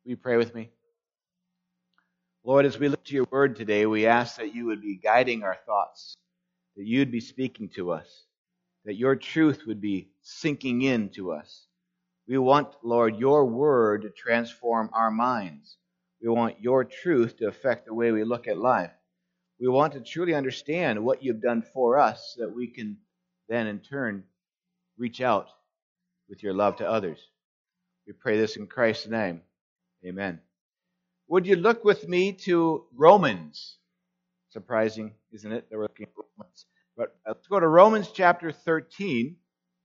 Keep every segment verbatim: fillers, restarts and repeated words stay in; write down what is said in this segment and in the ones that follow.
Will you pray with me? Lord, as we look to your word today, we ask that you would be guiding our thoughts, that you'd be speaking to us, that your truth would be sinking into us. We want, Lord, your word to transform our minds. We want your truth to affect the way we look at life. We want to truly understand what you've done for us so that we can then in turn reach out with your love to others. We pray this in Christ's name. Amen. Would you look with me to Romans? Surprising, isn't it, that we're looking at Romans? But let's go to Romans chapter thirteen.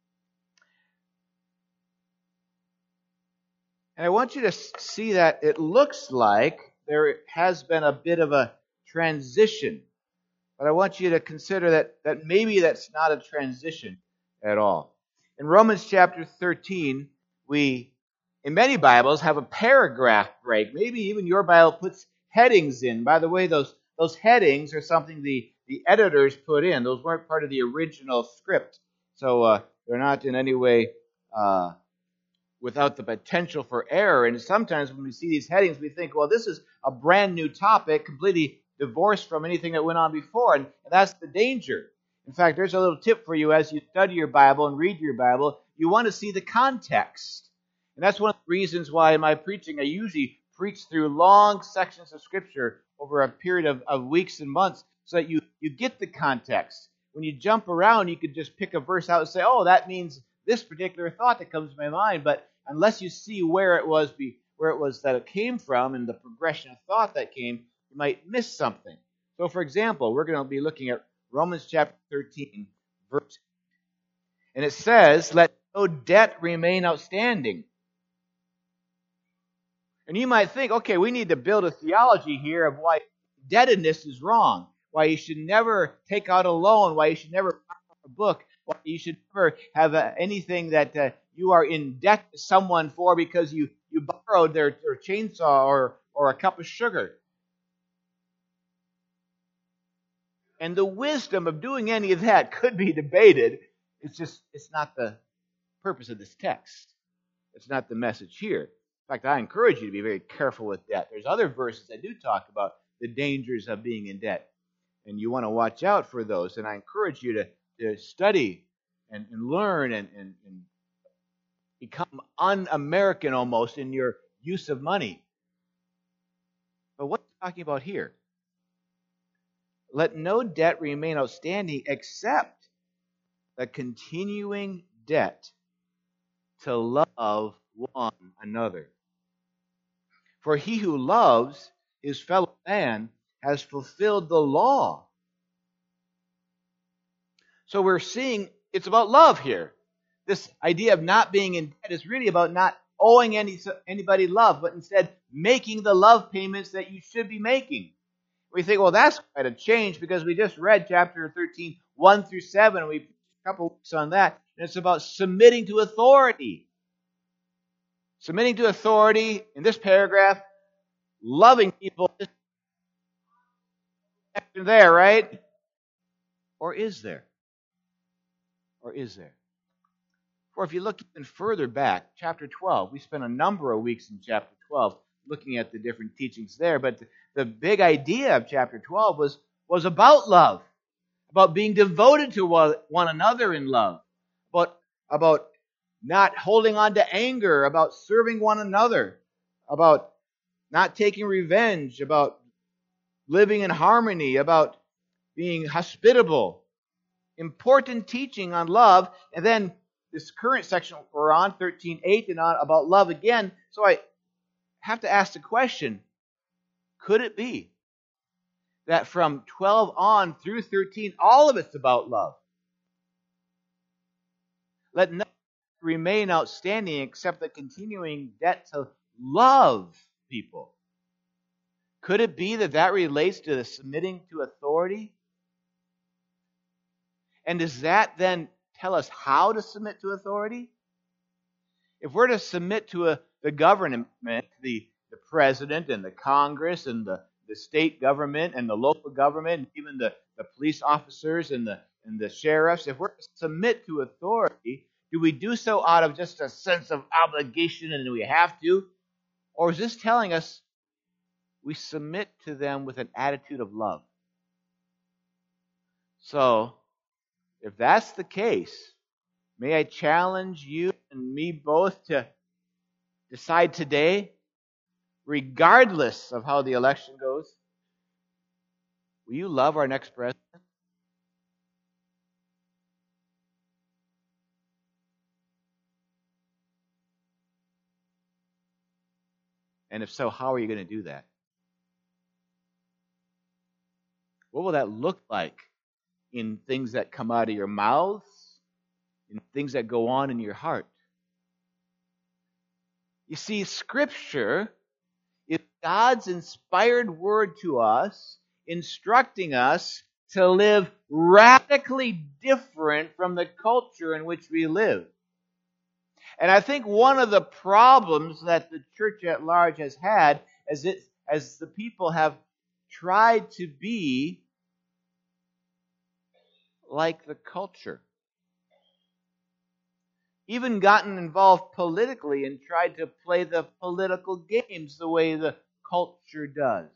And I want you to see that it looks like there has been a bit of a transition. But I want you to consider that, that maybe that's not a transition at all. In Romans chapter thirteen, we, in many Bibles, have a paragraph break. Maybe even your Bible puts headings in. By the way, those, those headings are something the, the editors put in. Those weren't part of the original script. So uh, they're not in any way uh, without the potential for error. And sometimes when we see these headings, we think, well, this is a brand new topic, completely divorced from anything that went on before. And that's the danger. In fact, there's a little tip for you as you study your Bible and read your Bible. You want to see the context. And that's one of the reasons why in my preaching I usually preach through long sections of Scripture over a period of, of weeks and months so that you, you get the context. When you jump around, you could just pick a verse out and say, oh, that means this particular thought that comes to my mind. But unless you see where it was be, where it was that it came from and the progression of thought that came, you might miss something. So, for example, we're going to be looking at Romans chapter thirteen, verse eight. And it says, let no debt remain outstanding. And you might think, okay, we need to build a theology here of why indebtedness is wrong, why you should never take out a loan, why you should never buy a book, why you should never have uh, anything that uh, you are in debt to someone for because you, you borrowed their, their chainsaw or, or a cup of sugar. And the wisdom of doing any of that could be debated. It's just, it's not the purpose of this text. It's not the message here. In fact, I encourage you to be very careful with debt. There's other verses that do talk about the dangers of being in debt. And you want to watch out for those. And I encourage you to, to study and, and learn and, and, and become un-American almost in your use of money. But what are you talking about here? Let no debt remain outstanding except the continuing debt to love one another. For he who loves his fellow man has fulfilled the law. So we're seeing it's about love here. This idea of not being in debt is really about not owing any anybody love, but instead making the love payments that you should be making. We think, well, that's quite a change because we just read chapter thirteen, one through seven, and we put a couple weeks on that. And it's about submitting to authority. Submitting to authority, in this paragraph, loving people. There, right? Or is there? Or is there? Or if you look even further back, chapter twelve, we spent a number of weeks in chapter twelve looking at the different teachings there, but the, the big idea of chapter twelve was, was about love, about being devoted to one, one another in love, about, about not holding on to anger, about serving one another, about not taking revenge, about living in harmony, about being hospitable. Important teaching on love. And then this current section we're on, thirteen eight and on, about love again. So I have to ask the question, could it be that from twelve on through thirteen, all of it's about love? Let nothing remain outstanding except the continuing debt to love people. Could it be that that relates to the submitting to authority? And does that then tell us how to submit to authority? If we're to submit to a, the government, the, the president and the Congress and the, the state government and the local government, and even the, the police officers and the, and the sheriffs, if we're to submit to authority, do we do so out of just a sense of obligation and we have to? Or is this telling us we submit to them with an attitude of love? So, if that's the case, may I challenge you and me both to decide today, regardless of how the election goes, will you love our next president? And if so, how are you going to do that? What will that look like in things that come out of your mouths, in things that go on in your heart? You see, Scripture is God's inspired word to us, instructing us to live radically different from the culture in which we live. And I think one of the problems that the church at large has had as it as the people have tried to be like the culture. Even gotten involved politically and tried to play the political games the way the culture does.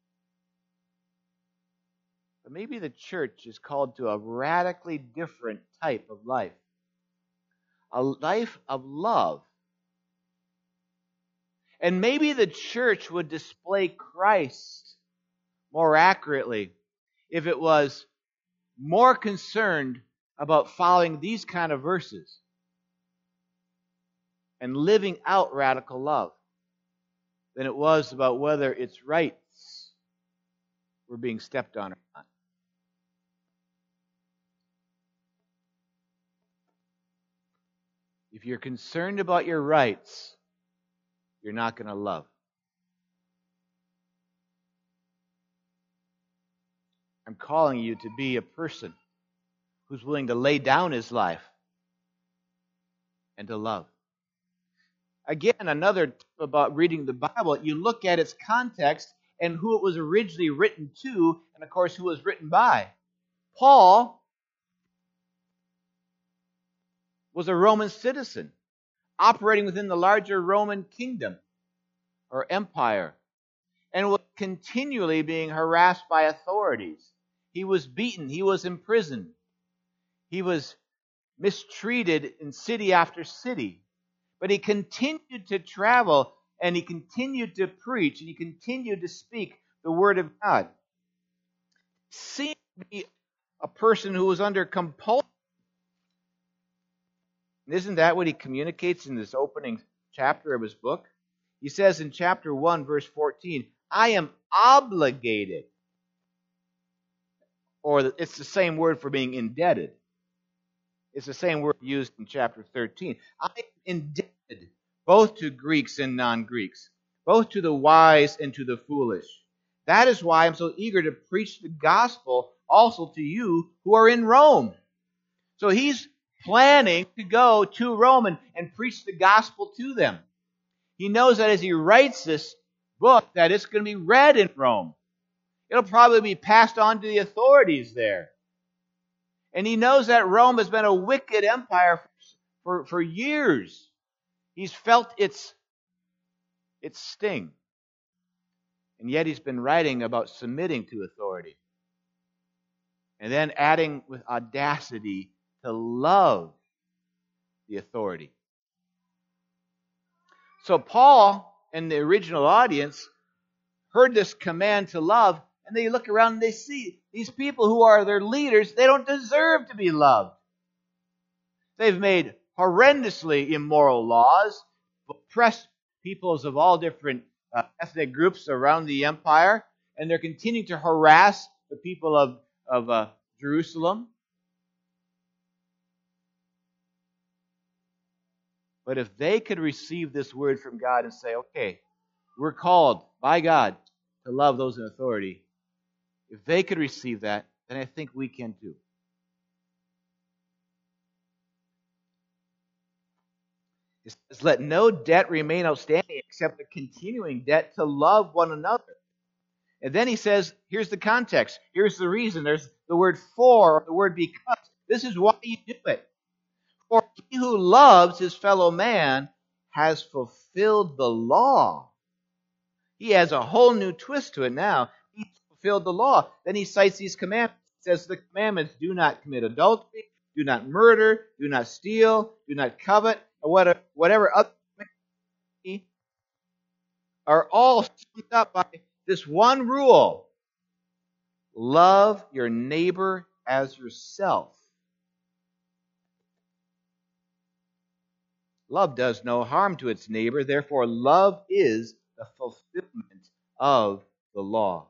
But maybe the church is called to a radically different type of life. A life of love. And maybe the church would display Christ more accurately if it was more concerned about following these kind of verses and living out radical love than it was about whether its rights were being stepped on or not. If you're concerned about your rights, you're not going to love. I'm calling you to be a person who's willing to lay down his life and to love. Again, another tip about reading the Bible, you look at its context and who it was originally written to, and of course who it was written by. Paul was a Roman citizen, operating within the larger Roman kingdom or empire, and was continually being harassed by authorities. He was beaten. He was imprisoned. He was mistreated in city after city. But he continued to travel, and he continued to preach, and he continued to speak the Word of God. Seemed to be a person who was under compulsion. Isn't that what he communicates in this opening chapter of his book? He says in chapter one, verse fourteen, I am obligated. Or it's the same word for being indebted. It's the same word used in chapter thirteen. I am indebted both to Greeks and non-Greeks, both to the wise and to the foolish. That is why I'm so eager to preach the gospel also to you who are in Rome. So he's planning to go to Rome and, and preach the gospel to them. He knows that as he writes this book, that it's going to be read in Rome. It'll probably be passed on to the authorities there. And he knows that Rome has been a wicked empire for, for, for years. He's felt its, its sting. And yet he's been writing about submitting to authority. And then adding with audacity to love the authority. So Paul and the original audience heard this command to love, and they look around and they see these people who are their leaders, they don't deserve to be loved. They've made horrendously immoral laws, oppressed peoples of all different uh, ethnic groups around the empire, and they're continuing to harass the people of, of uh, Jerusalem. But if they could receive this word from God and say, okay, we're called by God to love those in authority, if they could receive that, then I think we can too. It says, let no debt remain outstanding except the continuing debt to love one another. And then he says, here's the context. Here's the reason. There's the word for, or the word because. This is why you do it. For he who loves his fellow man has fulfilled the law. He adds a whole new twist to it now. He fulfilled the law. Then he cites these commandments. He says the commandments: do not commit adultery, do not murder, do not steal, do not covet, or whatever, whatever other are all summed up by this one rule: love your neighbor as yourself. Love does no harm to its neighbor, therefore love is the fulfillment of the law.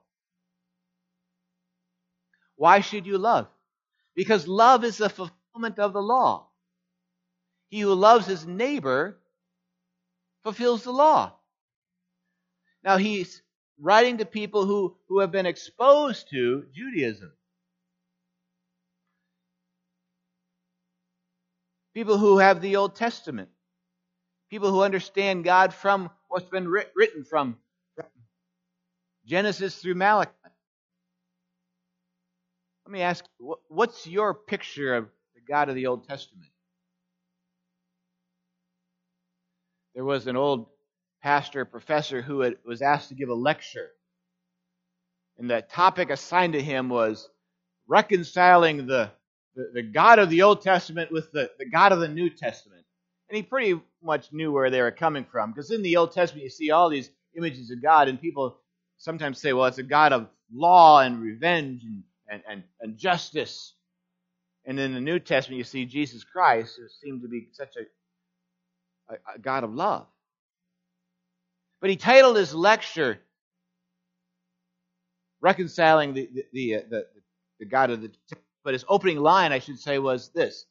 Why should you love? Because love is the fulfillment of the law. He who loves his neighbor fulfills the law. Now he's writing to people who, who have been exposed to Judaism. People who have the Old Testament. People who understand God from what's been writ- written from, from Genesis through Malachi. Let me ask you, what's your picture of the God of the Old Testament? There was an old pastor, professor, who had, was asked to give a lecture. And the topic assigned to him was reconciling the, the, the God of the Old Testament with the, the God of the New Testament. And he pretty much knew where they were coming from. Because in the Old Testament, you see all these images of God, and people sometimes say, well, it's a God of law and revenge and, and, and, and justice. And in the New Testament, you see Jesus Christ, who seemed to be such a, a, a God of love. But he titled his lecture, Reconciling the, the, the, the, the God of the... But his opening line, I should say, was this: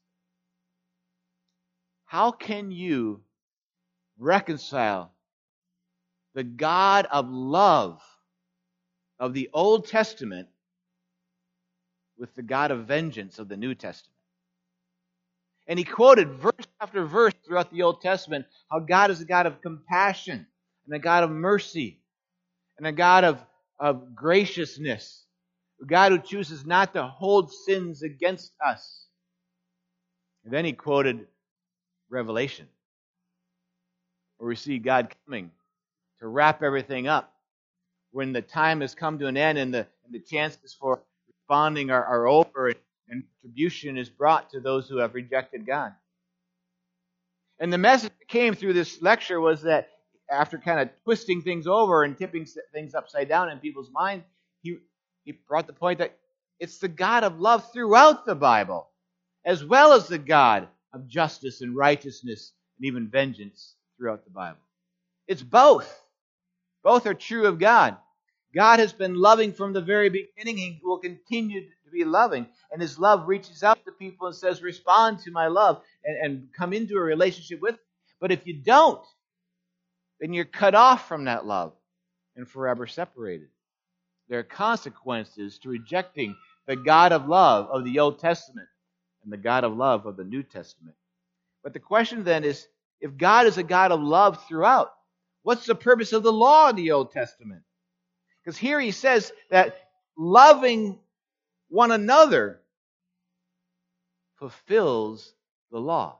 how can you reconcile the God of love of the Old Testament with the God of vengeance of the New Testament? And he quoted verse after verse throughout the Old Testament how God is a God of compassion and a God of mercy and a God of, of graciousness, a God who chooses not to hold sins against us. And then he quoted Revelation, where we see God coming to wrap everything up. When the time has come to an end and the, and the chances for responding are, are over, and, and retribution is brought to those who have rejected God. And the message that came through this lecture was that after kind of twisting things over and tipping things upside down in people's minds, he, he brought the point that it's the God of love throughout the Bible, as well as the God of justice and righteousness and even vengeance throughout the Bible. It's both. Both are true of God. God has been loving from the very beginning. He will continue to be loving. And His love reaches out to people and says, respond to my love and, and come into a relationship with me. But if you don't, then you're cut off from that love and forever separated. There are consequences to rejecting the God of love of the Old Testament and the God of love of the New Testament. But the question then is, if God is a God of love throughout, what's the purpose of the law in the Old Testament? Because here he says that loving one another fulfills the law.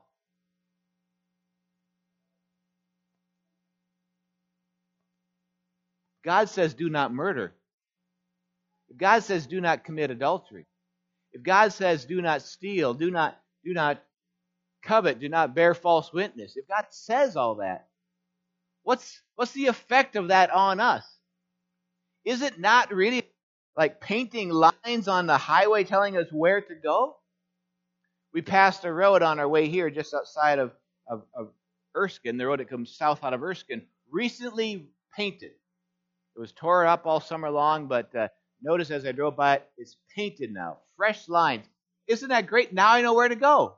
God says do not murder. If God says do not commit adultery. If God says do not steal, do not, do not covet, do not bear false witness. If God says all that, what's, what's the effect of that on us? Is it not really like painting lines on the highway telling us where to go? We passed a road on our way here just outside of, of, of Erskine, the road that comes south out of Erskine, recently painted. It was tore up all summer long, but uh, notice as I drove by it, it's painted now. Fresh lines. Isn't that great? Now I know where to go.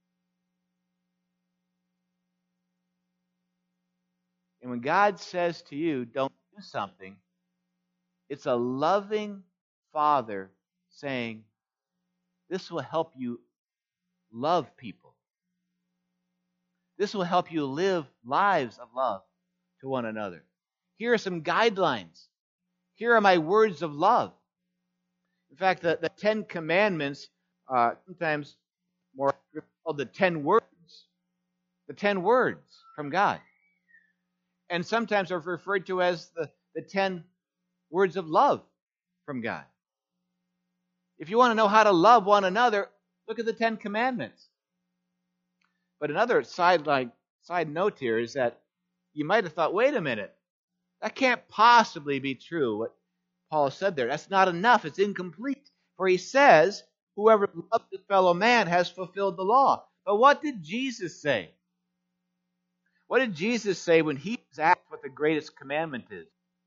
And when God says to you, don't do something, it's a loving Father saying, this will help you love people. This will help you live lives of love to one another. Here are some guidelines. Here are my words of love. In fact, the, the Ten Commandments, uh, sometimes more called the Ten Words. The Ten Words from God. And sometimes are referred to as the, the ten words of love from God. If you want to know how to love one another, look at the Ten Commandments. But another side, like, side note here is that you might have thought, wait a minute, that can't possibly be true, what Paul said there. That's not enough. It's incomplete. For he says, whoever loves his fellow man has fulfilled the law. But what did Jesus say? What did Jesus say when he was asked what the greatest commandment is?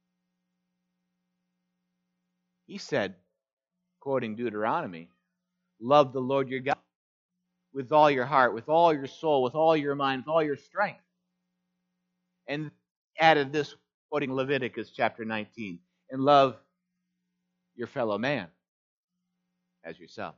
He said, quoting Deuteronomy, love the Lord your God with all your heart, with all your soul, with all your mind, with all your strength. And added this, quoting Leviticus chapter nineteen, and love your fellow man as yourself.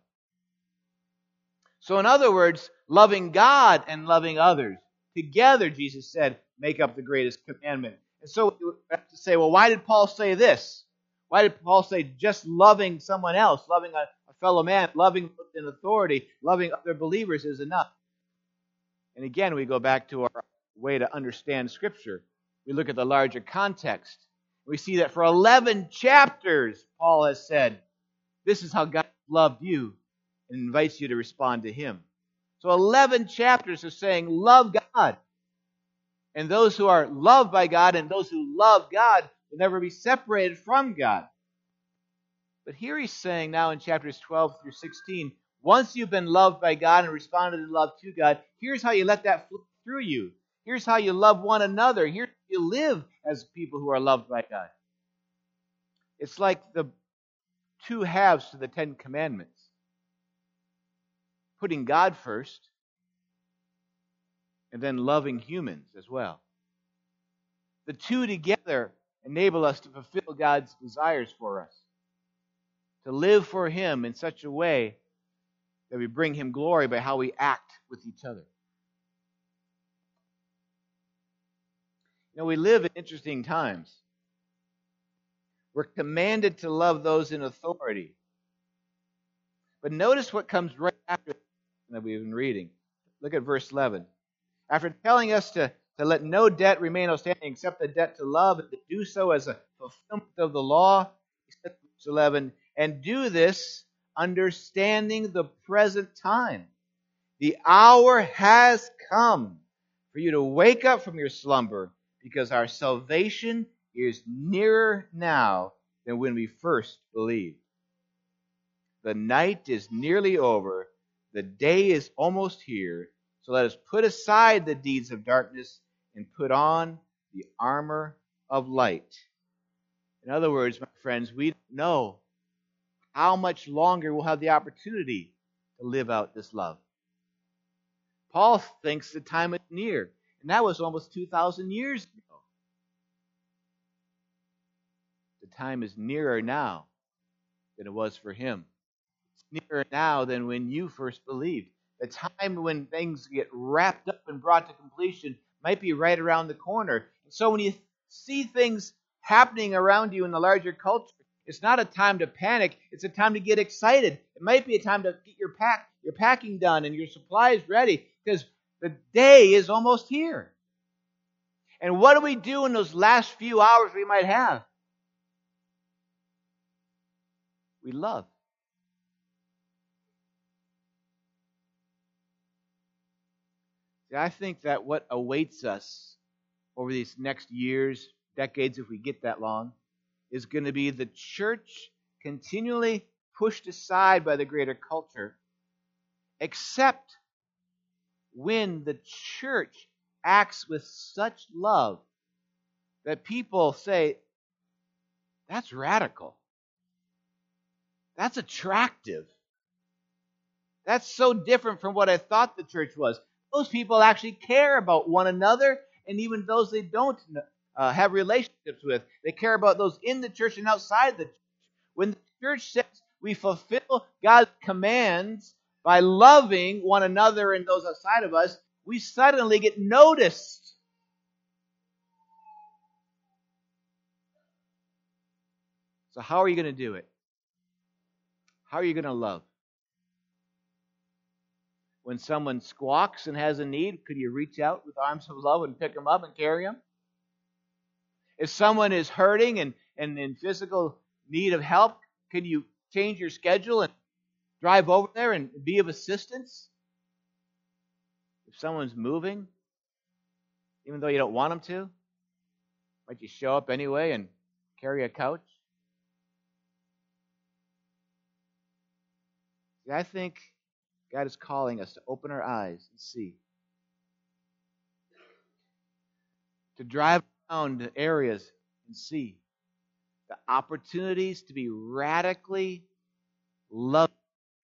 So in other words, loving God and loving others together, Jesus said, make up the greatest commandment. And so you have to say, well, why did Paul say this? Why did Paul say just loving someone else, loving a, a fellow man, loving in authority, loving other believers is enough? And again, we go back to our way to understand Scripture. We look at the larger context. We see that for eleven chapters, Paul has said, this is how God loved you, and invites you to respond to Him. So eleven chapters of saying, love God. And those who are loved by God and those who love God will never be separated from God. But here he's saying now in chapters twelve through sixteen, once you've been loved by God and responded in love to God, here's how you let that flow through you. Here's how you love one another. Here's how you live as people who are loved by God. It's like the two halves to the Ten Commandments. Putting God first, and then loving humans as well. The two together enable us to fulfill God's desires for us. To live for Him in such a way that we bring Him glory by how we act with each other. You know, we live in interesting times. We're commanded to love those in authority. But notice what comes right after that we've been reading. Look at verse eleven. After telling us to, to let no debt remain outstanding except the debt to love, and to do so as a fulfillment of the law, he said, verse eleven, and do this understanding the present time. The hour has come for you to wake up from your slumber, because our salvation is nearer now than when we first believed. The night is nearly over. The day is almost here. So let us put aside the deeds of darkness and put on the armor of light. In other words, my friends, we don't know how much longer we'll have the opportunity to live out this love. Paul thinks the time is near, and that was almost two thousand years ago. The time is nearer now than it was for him. It's nearer now than when you first believed. The time when things get wrapped up and brought to completion might be right around the corner. So when you see things happening around you in the larger culture, it's not a time to panic. It's a time to get excited. It might be a time to get your pack, your packing done and your supplies ready, because the day is almost here. And what do we do in those last few hours we might have? We love. I think that what awaits us over these next years, decades, if we get that long, is going to be the church continually pushed aside by the greater culture, except when the church acts with such love that people say, that's radical. That's attractive. That's so different from what I thought the church was. Those people actually care about one another, and even those they don't uh, have relationships with. They care about those in the church and outside the church. When the church says we fulfill God's commands by loving one another and those outside of us, we suddenly get noticed. So how are you going to do it? How are you going to love? When someone squawks and has a need, could you reach out with arms of love and pick them up and carry them? If someone is hurting and, and in physical need of help, can you change your schedule and drive over there and be of assistance? If someone's moving, even though you don't want them to, might you show up anyway and carry a couch? See, I think God is calling us to open our eyes and see. To drive around areas and see the opportunities to be radically loved.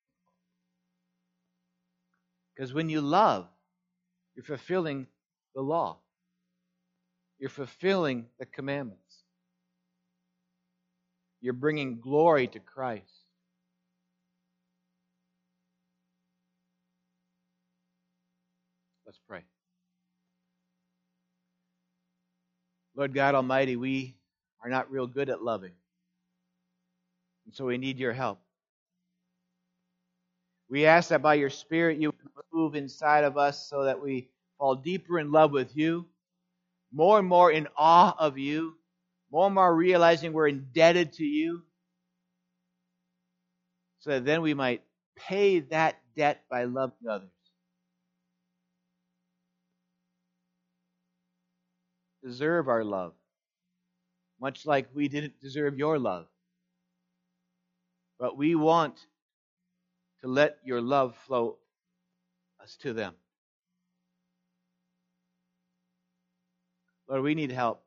Because when you love, you're fulfilling the law. You're fulfilling the commandments. You're bringing glory to Christ. Let's pray. Lord God Almighty, we are not real good at loving. And so we need your help. We ask that by your Spirit you move inside of us so that we fall deeper in love with you, more and more in awe of you, more and more realizing we're indebted to you, so that then we might pay that debt by loving others. Deserve our love, much like we didn't deserve your love. But we want to let your love flow us to them. Lord, we need help.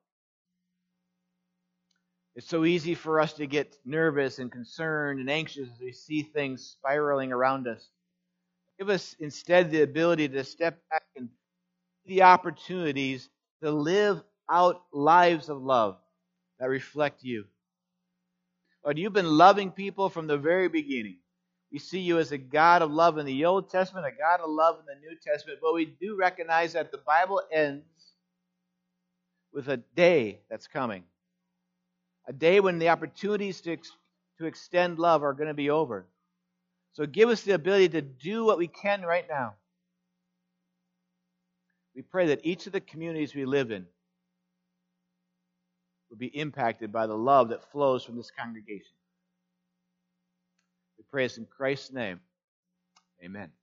It's so easy for us to get nervous and concerned and anxious as we see things spiraling around us. Give us instead the ability to step back and see the opportunities to live out lives of love that reflect you. Lord, you've been loving people from the very beginning. We see you as a God of love in the Old Testament, a God of love in the New Testament, but we do recognize that the Bible ends with a day that's coming. A day when the opportunities to, ex- to extend love are going to be over. So give us the ability to do what we can right now. We pray that each of the communities we live in will be impacted by the love that flows from this congregation. We pray this in Christ's name. Amen.